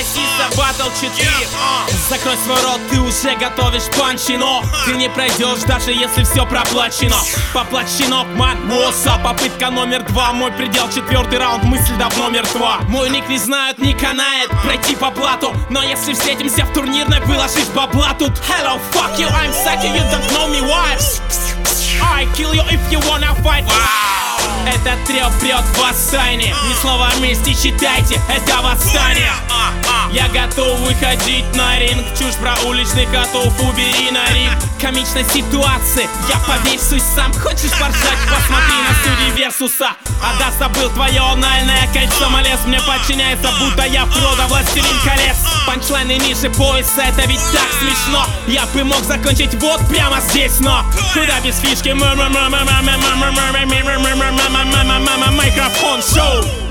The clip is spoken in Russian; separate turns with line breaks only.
за Battle 4. Закрой свой рот, ты уже готовишь панчи, но ты не пройдешь, даже если все проплачено. Поплачено, манмоса, попытка номер 2. Мой предел, 4-й раунд, мысль давно мертва. Мой ник не знают, не канает пройти по плату, но если встретимся в турнирной, выложишь бабла тут. Hello, fuck you, I'm sucking, you don't know me, wives. I kill you if you wanna fight. Этот треп прет в восстание. Ни слова мести, считайте, это восстание. Я готов выходить на ринг. Чушь про уличных котов убери на ринг. Комичной ситуации я повесусь сам. Хочешь поржать? Посмотри на судей Версуса. А да, забыл твое анальное кольцо. Малец мне подчиняется, будто я Фродо, властелин колец. Панчлайны ниже пояса, это ведь так смешно. Я бы мог закончить вот прямо здесь, но куда без фишки? Микрофон шоу.